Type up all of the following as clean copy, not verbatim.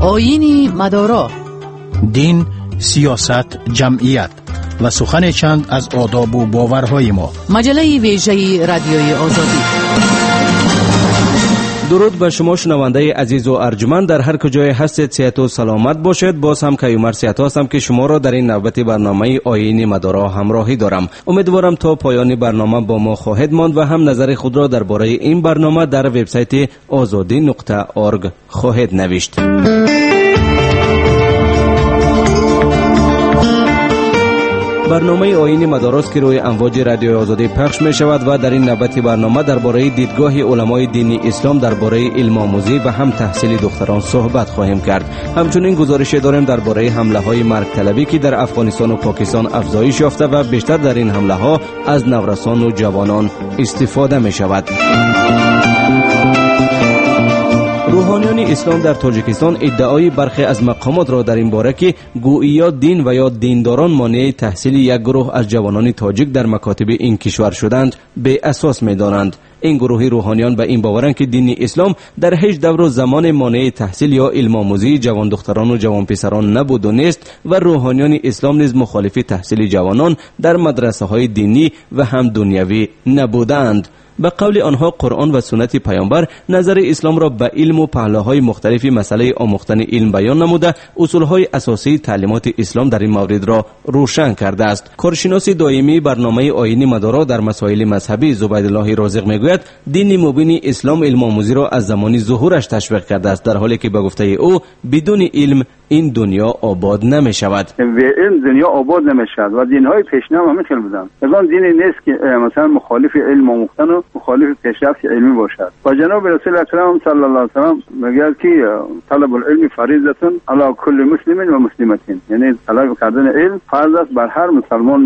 آیین مدارا، دین، سیاست، جمعیت و سخن چند از آداب و باورهای ما. مجله ویژه رادیوی آزادی. درود به شما شنونده عزیز و ارجمند، در هر کجای هستید صحت و سلامت باشید. باز هم کیومرث صحت هستم که شما را در این نوبت برنامه آیین مدارا همراهی دارم. امیدوارم تا پایان برنامه با ما خواهید ماند و هم نظر خود را درباره این برنامه در وبسایت azadi.org خواهید نوشت. برنامه آیین مداراست که روی امواج رادیوی آزادی پخش می شود و در این نوبت برنامه درباره دیدگاه علمای دینی اسلام درباره علم آموزی و هم تحصیل دختران صحبت خواهیم کرد. همچنین گزارش داریم درباره حمله های مرگ طلبی که در افغانستان و پاکستان افزایش یافته و بیشتر در این حمله ها از نورسان و جوانان استفاده می شود. روحانیان اسلام در تاجیکستان ادعای برخی از مقامات را در این باره که گویی دین و یا دینداران مانع تحصیل یک گروه از جوانان تاجیک در مکاتب این کشور شدند به اساس می دانند. این گروه روحانیان به این باورند که دین اسلام در هیچ دور و زمان مانع تحصیل یا علم آموزی جوان دختران و جوان پسران نبود و نیست و روحانیان اسلام نیز مخالف تحصیل جوانان در مدرسه های دینی و هم دنیوی نبودند. به قول آنها قرآن و سنت پیامبر نظر اسلام را به علم و پهلوهای مختلفی مسئله آموختن علم بیان نموده، اصولهای اساسی تعلیمات اسلام در این مورد را روشن کرده است. کارشناس دائمی برنامه آیین مدارا در مسائل مذهبی زبیدالله رازق میگوید دین مبین اسلام علم آموزی را از زمان ظهورش تشویق کرده است، در حالی که به گفته او بدون علم این دنیا آباد نمی شود. به علم دنیا آباد نمی شود و دینهای پیشین هم خیلی بودن. مثلا دینی نیست که مثلا مخالف علم آموختن و مخالف پیشرفت علمی باشد. و جناب رسول اکرم صلی الله علیه و سلم میگه که طلب العلم فریضه علی کل مسلم و مسلمه، یعنی طلب کردن علم فرض است بر هر مسلمان،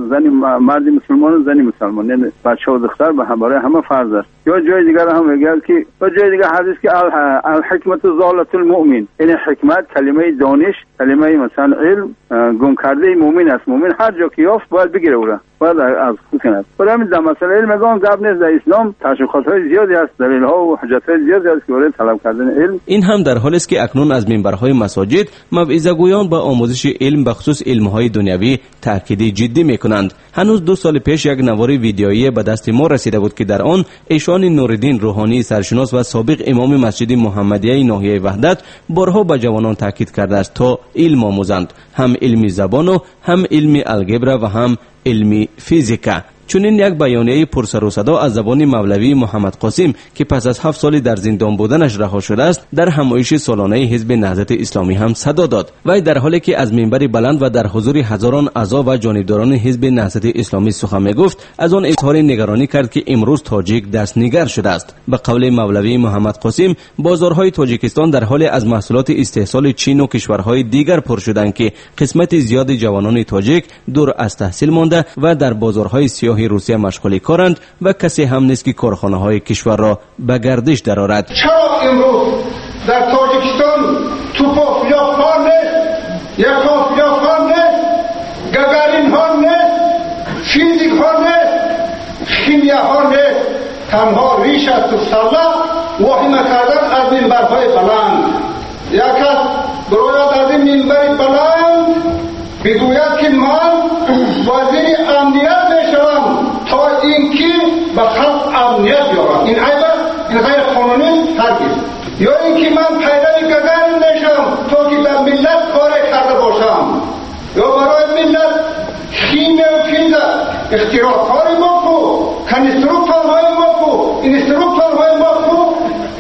مرد مسلمان و زن مسلمان، یعنی بچه و دختر برای همه فرض است. یا جای دیگر هم میگه که جای دیگر حدیث که الحکمت ضالت المؤمن، یعنی حکمت کلمه دانش، کلمه مثلا علم گم کرده مؤمن است. مؤمن هر جا که یافت باید بگیره اون را، باید از خود کند. برای همین در مسئله علم میگم گپ نیست. در اسلام تشخیصات زیادی است، دلیل‌ها و حجت‌های زیادی است که برای طلب کردن علم. این هم در حالی است که اکنون از منبرهای مساجد موعظه گویان با آموزش علم به خصوص علم‌های دنیوی تاکید جدی می‌کنند. هنوز 2 سال پیش یک نوار ویدیویی به دست ما رسیده بود که در آن ایشان نورالدین روحانی سرشناس و سابق امام مسجد محمدیه ناحیه وحدت بارها به جوانان تاکید کرده است تا علم آموزند، هم علمی زبان و هم علمی الگبرا و هم علمی فیزیکا. چنین یک بیانیه پرسر و صدا از زبان مولوی محمد قاسم که پس از 7 سال در زندان بودنش رها شده است در همایش سالانه حزب نهضت اسلامی هم صدا داد. وی در حالی که از منبر بلند و در حضور هزاران اعضا و جانبداران حزب نهضت اسلامی سخن میگفت، از آن اظهار نگرانی کرد که امروز تاجیک دستنگر شده است. به قول مولوی محمد قاسم بازارهای تاجیکستان در حال از محصولات استحصال چین و کشورهای دیگر پر شدند که قسمت زیاد جوانان تاجیک دور از تحصیل مانده و در بازارهای سیاه روسیه مشغول کارند و کسی هم نیست که کارخانه های کشور را به گردش درآورد. چرا امروز در تاجیکستان توپاکیا ها نیست، یکافیا ها نیست، گگارین ها نیست، فیزیک ها نیست، شیمیا ها نیست، تنها ریش از تو سلا واهمه کردن از منبرهای بلند. یک از برایت از این منبر بلند بگوید که من وزیر امنیت میشوم تا اینکه به خلق امنیت بیارم. این عیب است، این غیر قانونی هرگز. یا اینکه من پیرو گگارین میشم تا که به ملت کار کرده باشم، یا برای ملت شیمه و فیزا اختراعات ما کو، کنستروکتورهای ما کو، اینستروکتورهای ما کو،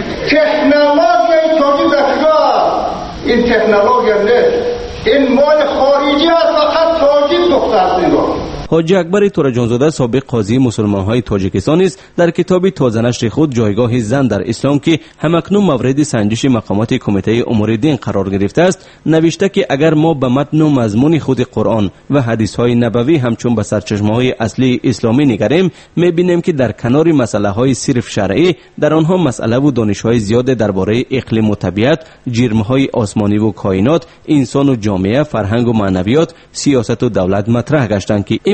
تکنولوژی تاجیک دستگاه. این تکنولوژی نیست، این مال خارجی است، فقط تاجیک دختر نگاه. حاجی اکبر تورجانزاده سابق قاضی مسلمان‌های تاجیکستان است در کتاب تازه نشر خود جایگاه زن در اسلام که همکنون مورد سنجش مقامات کمیته امور دین قرار گرفته است نوشته که اگر ما به متن و مضمون خود قرآن و حدیث‌های نبوی همچون به سرچشمه‌های اصلی اسلامی نگریم می‌بینیم که در کنار مسائل‌های صرف شرعی در آنها مسئله و دانش‌های زیاد درباره اقلیم و طبیعت، جرم‌های آسمانی و کائنات، انسان و جامعه، فرهنگ و معنویات، سیاست و دولت مطرح گشتند که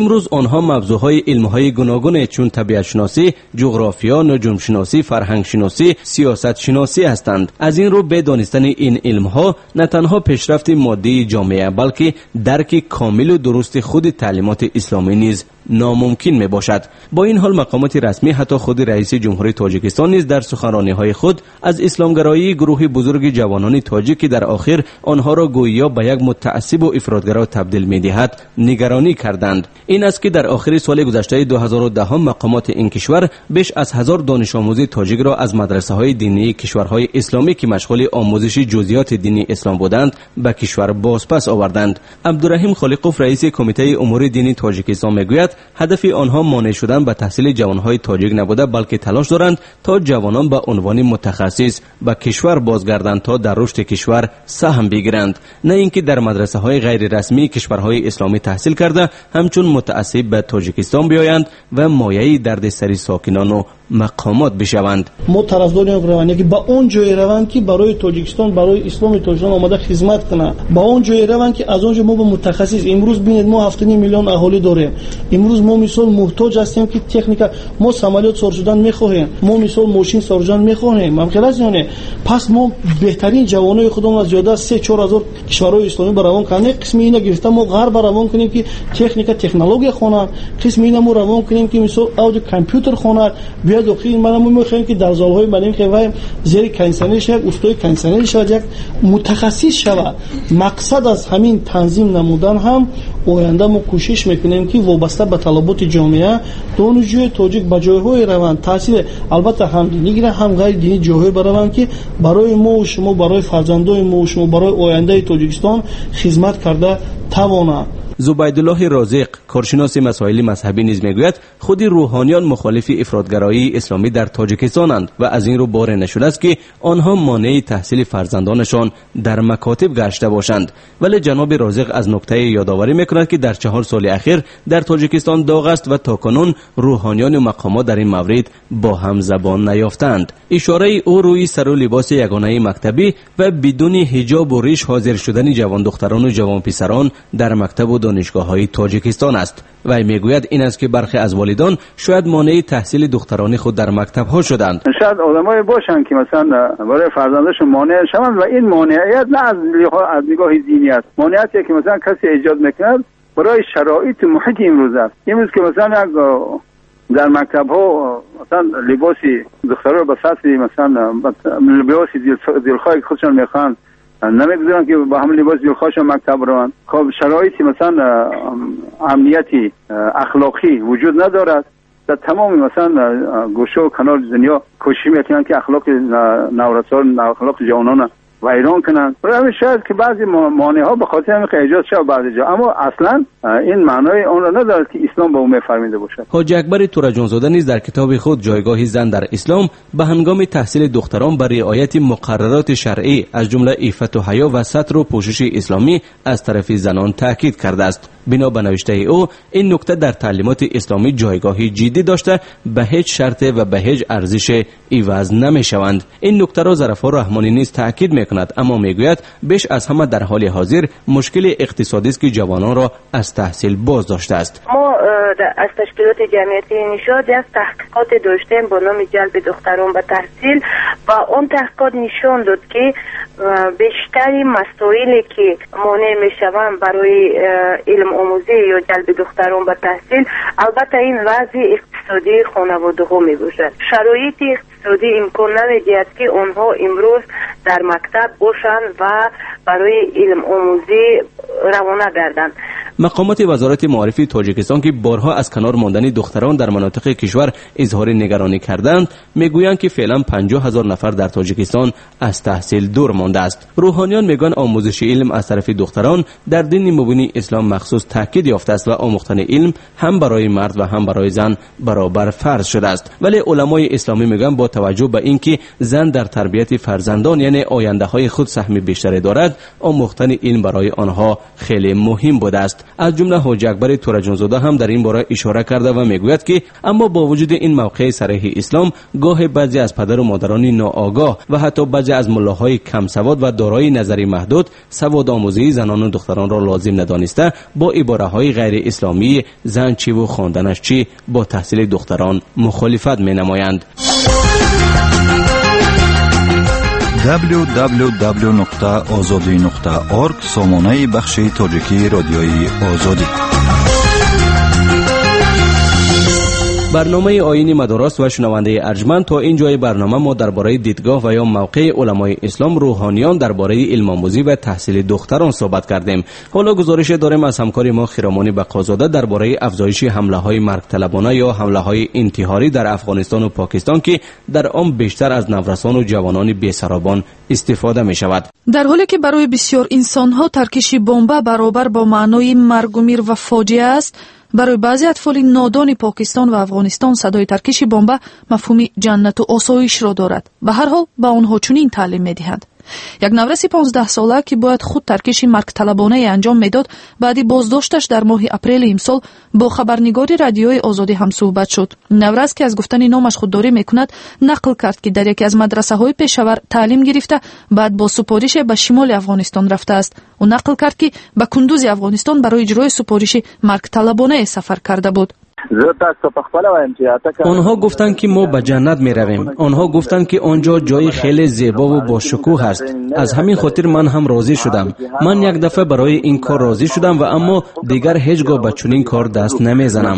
امروز آنها موضوعهای علمهای گوناگون چون طبیعت شناسی، جغرافیا، نجوم شناسی، فرهنگ شناسی، سیاست شناسی هستند. از این رو به دانستن این علمها نه تنها پیشرفت مادی جامعه بلکه درک کامل و درست خود تعلیمات اسلامی نیز ناممکن می باشد. با این حال مقامات رسمی حتی خود رئیس جمهوری تاجیکستان نیز در سخنرانی‌های خود از اسلامگرایی گروه بزرگ جوانان تاجیک در آخر آنها را گویا به یک متعصب و افراطگرا تبدیل می‌دهد نگرانی کردند. این است که در آخر سال گذشته 2010 مقامات این کشور بیش از 1000 دانش آموز تاجیک را از مدرسه‌های دینی کشورهای اسلامی که مشغول آموزش جزئیات دینی اسلام بودند به کشور بازپس آوردند. عبدالرحیم خالقوف رئیس کمیته امور دینی تاجیکستان میگوید هدف آنها مانع شدن به تحصیل جوانهای تاجیک نبوده بلکه تلاش دارند تا جوانان به عنوان متخصص به کشور بازگردند تا در رشد کشور سهم بگیرند، نه اینکه در مدرسه های غیر رسمی کشورهای اسلامی تحصیل کرده همچون متعصب به تاجیکستان بیایند و مایه دردسر ساکنان و مقامات بشوند. ما طرفداریم روانی که با اون جای روند که برای تاجیکستان، برای اسلام تاجیکستان آماده خدمت کنه، با اون جای روند که از اونجا ما به متخصص امروز ببینید ما 7.5 میلیون اهالی داریم. امروز ما مثال محتاج هستیم که تکنیک ما سامالیات سر شدن میخواهیم، ما مثال ماشین سر شدن میخواهیم. هم خلاص یعنی پس ما بهترین جوانای خودمون از زیاده 3-4 هزار کشورهای اسلامی برام کنیم. قسمی اینا گرفتم ما غرب برام کنیم که تکنیک تکنولوژی خونن، قسمی اینا ما روان کنیم که مثال اودیو کامپیوتر خونن. بیاد اخیر ما میخوایم که در زالهای ملیم که زیر کانسنل شد، استاد کانسنل شد، یک متخصص شود. مقصد از همین تنظیم نمودن هم آینده ما کوشش میکنیم که وابسته به طلبات جامعه دانشجوی تاجیک به جایهای روند تحصیل البته هم دینی هم غیر دینی جاهای بروند که برای ما و شما، برای فرزندان ما و شما، برای آینده تاجیکستان خدمت کرده توانند. زبیدالله رازق کارشناس مسائل مذهبی نیز میگوید خود روحانیان مخالف افراطگرایی اسلامی در تاجیکستانند و از این رو باره نشده است که آنها مانع تحصیل فرزندانشان در مکاتب گشته باشند. ولی جناب رازق از نکته یادآوری میکند که در 4 سال اخیر در تاجیکستان داغ است و تاکنون روحانیان و مقامات در این مورد با هم زبان نیافتند. اشاره او روی سر و لباس یگانه مکتبی و بدون حجاب و ریش حاضر شدن جوان دختران و جوان پسران در مکتب و دانشگاه‌های تاجیکستان است. و میگوید این است که برخی از والدان شاید مانع تحصیل دختران خود در مکتب‌ها شدند. شاید آدمایی باشند که مثلا برای فرزندانشون مانع شوند و این مانعیت نه از نگاه دینی است، مانعیتی که مثلا کسی ایجاد میکند برای شرایط محیط امروز است. امروز که مثلا در مکتب‌ها مثلا لباسی دخترها رو به سطح مثلا لباسی دلخواه خودشون میخوان نمیگذارن که با هم لباس دلخواهشون مکتب روند. خب شرایطی مثلا امنیتی اخلاقی وجود ندارد. در تمام مثلا گوشه و کنار دنیا کوشش میکنن که اخلاق نورسان، اخلاق جوانان ویران کنند. برای شاید که بعضی مانع ها به خاطر همین ایجاد شد بعضی جا، اما اصلا این معنای اون را ندارد که اسلام به اون میفرمایده باشد. حاجی اکبر تورجانزاده نیز در کتاب خود جایگاه زن در اسلام به هنگام تحصیل دختران بر رعایت مقررات شرعی از جمله عفت و حیا و ستر و پوشش اسلامی از طرف زنان تاکید کرده است. بنا به نوشته او این نکته در تعلیمات اسلامی جایگاهی جدی داشته به هیچ شرط و به هیچ ارزش عوض نمیشوند. این نکته را ظفر رحمانی نیز تاکید میکند، اما میگوید بیش از همه در حال حاضر مشکل اقتصادی است که جوانان را از تحصیل باز داشته است. ما از تشکیلات جمعیتی نژاد یک تحقیقات داشتیم با نام جلب دختران به تحصیل و اون تحقیقات نشان داد که بیشتری مسائلی که مانع میشوند برای علم آموزی یا جلب دختران به تحصیل البته این وضع اقتصادی خانواده ها می باشد. شرایط اقتصادی امکان نمیدهد که آنها امروز در مکتب باشند و برای علم آموزی روانه گردند. مقامات وزارت معارف تاجیکستان که بارها از کنار ماندن دختران در مناطق کشور اظهار نگرانی کردند میگویند که فعلا 50,000 نفر در تاجیکستان از تحصیل دور مانده است. روحانیان میگن آموزش علم از طرف دختران در دین مبین اسلام مخصوص تاکید یافته است و آموختن علم هم برای مرد و هم برای زن برابر فرض شده است. ولی علمای اسلامی میگن با توجه به اینکه زن در تربیت فرزندان یعنی آینده های خود سهم بیشتری دارد، آموختن علم برای آنها خیلی مهم بوده است. از جمله حاجی اکبر تورجانزاده هم در این باره اشاره کرده و میگوید که اما با وجود این موقع صریح اسلام، گاه بعضی از پدر و مادران ناآگاه و حتی بعضی از ملاهای کم سواد و دارای نظری محدود سواد آموزی زنان و دختران را لازم ندانسته با عباره‌های غیر اسلامی زن چی و خواندنش چی با تحصیل دختران مخالفت می‌نمایند. www.azadi.org سامانه بخش تاجیکی رادیوی آزادی. برنامه آیین مدارس و شنونده ارجمند، تا این جای برنامه ما درباره دیدگاه و یا موقع علمای اسلام روحانیان درباره علم آموزی و تحصیل دختران صحبت کردیم. حالا گزارش داریم از همکار ما خیرامانی بقازاده درباره افزایش حمله های مرگ طلبانه یا حمله های انتحاری در افغانستان و پاکستان که در آن بیشتر از نورسان و جوانان بی‌سرابان استفاده می شود. در حالی که برای بسیار انسان ها ترکش بمب برابر با معنای مرگ و میر و فاجعه است، برای بعضی اطفال نادان پاکستان و افغانستان صدای ترکش بمب مفهومی جنت و آسایش را دارد. به هر حال به آنها چنین تعلیم می‌دهند. یک نورس 15 ساله که باید خود ترکش مرگ طلبانه انجام میداد، بعدی بازداشتش در ماه اپریل امسال با خبرنگاری رادیوی آزادی هم صحبت شد. نورس که از گفتن نامش خودداری میکند نقل کرد که در یکی از مدرسه‌های پشاور تعلیم گرفته، بعد با سپارش به شمال افغانستان رفته است. او نقل کرد که به کندوز افغانستان برای اجرای سپارش مرگ طلبانه سفر کرده بود. آنها گفتند که ما به جنت می رویم. آنها گفتند که آنجا جای خیلی زیبا و با شکوه است. از همین خاطر من هم راضی شدم. من یک دفعه برای این کار راضی شدم و اما دیگر هیچگاه به چنین کار دست نمیزنم.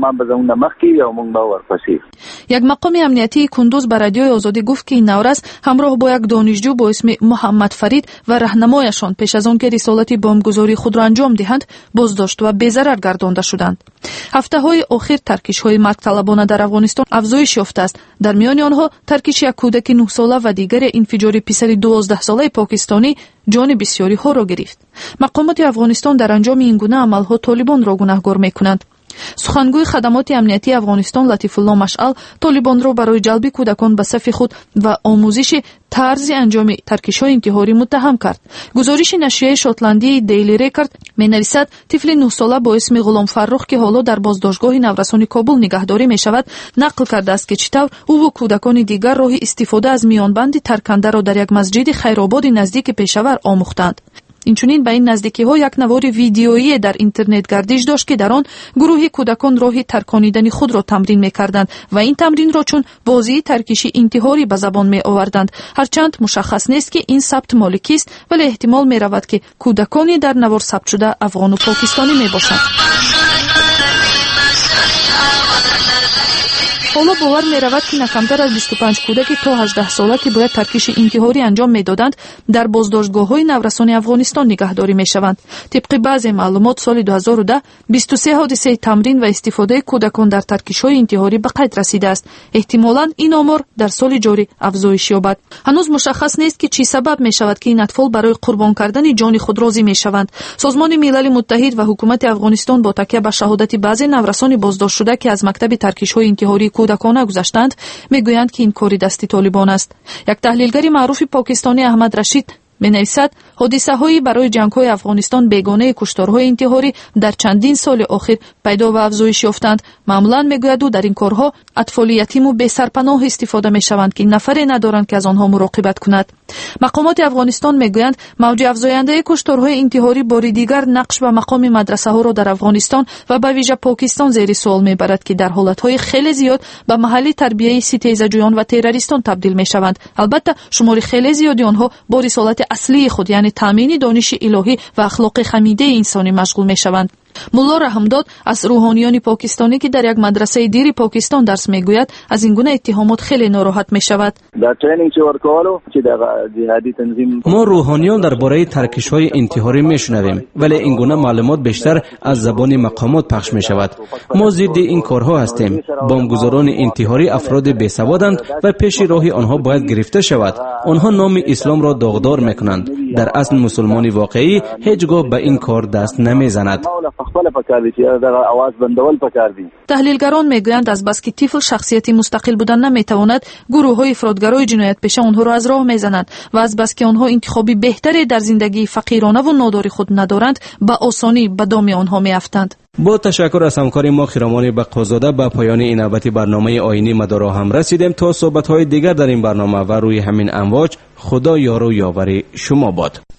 یک مقام امنیتی کندوز به رادیوی آزادی گفت که این نورس همراه با یک دانشجو با اسم محمد فرید و راهنمایشان پیش از آن که رسالت بمبگذاری خود را انجام دهند بازداشت و بی‌ضرر گردانده شدند. هفته‌های اخیر ترکش‌های مرگ طلبانه در افغانستان افزایش یافته است. در میان آنها ترکش یک کودک 9 ساله و دیگر انفجار پسر 12 ساله پاکستانی جان بسیاری ها را گرفت. مقامات افغانستان در انجام این گونه عمل‌ها طالبان را گناهکار می‌کنند. سخنگوی خدمات امنیتی افغانستان لطیف الله مشعل طالبان را برای جلب کودکان به صف خود و آموزش طرز انجام ترکش‌های انتحاری متهم کرد. گزارش نشریه شاتلندی دیلی ریکارد می‌نویسد طفل 9 ساله با اسم غلام فرخ که حالا در بازداشتگاه نورسان کابل نگهداری می‌شود نقل کرده است که چطور او و کودکان دیگر راه استفاده از میانبند ترکنده را در یک مسجد خیرآباد نزدیک پشاور آموختند. اینچنین به این نزدیکی‌ها یک نوار ویدیویی در اینترنت گردش داشت که در آن گروه کودکان راه ترکاندن خود را تمرین می‌کردند و این تمرین را چون بازی ترکشی انتحاری به زبان می‌آوردند. هرچند مشخص نیست که این ثبت مال کیست، ولی احتمال می‌رود که کودکانی در نوار ثبت شده افغان و پاکستانی می‌باشند. حالا باور می‌رود که نکمتر از 25 کودک تا 18 ساله که باید ترکش انتحاری انجام می‌دادند در بازداشتگاه‌های نورسان افغانستان نگهداری می‌شوند. طبق بعضی معلومات سال 2010 23 حادثه تمرین و استفاده کودکان در ترکش‌های انتحاری به قید رسیده است. احتمالاً این آمار در سال جاری افزایش یابد. هنوز مشخص نیست که چی سبب می‌شود که این اطفال برای قربان کردن جان خود راضی می‌شوند. سازمان ملل متحد و حکومت افغانستان با تکیه بر شهادت بعضی نورسان بازداشت شده که از مکتب ترکش‌های انتحاری کودکانه گذشتند میگویند که این کاری دستی طالبان است. یک تحلیلگر معروف پاکستانی احمد رشید می‌نویسد حادثه‌هایی برای جنگ‌های افغانستان بیگانه کشتارهای انتحاری در چندین سال اخیر پیدا و افزایش یافتند. معمولاً میگوید در این کارها اطفال یتیم و بی‌سرپناه استفاده می‌شوند که نفری ندارند که از آنها مراقبت کند. مقامات افغانستان میگویند موج افزاینده کشتارهای انتحاری بار دیگر نقش و مقام مدرسه‌ها را در افغانستان و به ویژه پاکستان زیر سوال میبرد که در حالت‌های خیلی زیاد به محل تربیت ستیزجویان و تروریستان تبدیل میشوند. البته شمار خیلی زیادی آنها با رسالت اصلی خود یعنی تامین دانش الهی و اخلاق خمیده انسانی مشغول میشوند. ملا رحمداد از روحانیان پاکستانی که در یک مدرسه دیر پاکستان درس میگوید از این گونه اتهامات خیلی ناراحت میشود. ما روحانیان درباره ترکش‌های انتحاری میشنویم، ولی این گونه معلومات بیشتر از زبان مقامات پخش میشود. ما ضد این کارها هستیم. بمبگذاران انتحاری افراد بیسوادند و پیش راه آنها باید گرفته شود. آنها نام اسلام را داغدار میکنند. در اصل مسلمان واقعی هیچگاه به این کار دست نمیزند. خپل پکار دي چې دا आवाज بندول پکار دي. تحلیلگران میگویند از بس که طفل شخصیتی مستقل بودن نمیتواند، گروه‌های افراطگرای جنایت پیشه آنها را از راه میزنند و از بس که آنها انتخابی بهتری در زندگی فقیرانه و نادار خود ندارند، به آسانی به دام آنها میافتند. با تشکر از همکار ما خیرامان بقازاده، به پایان این نوبت برنامه آیینی مدارا هم رسیدیم. تا صحبت‌های دیگر در این برنامه و روی همین امواج، خدا یار و یاور شما باد.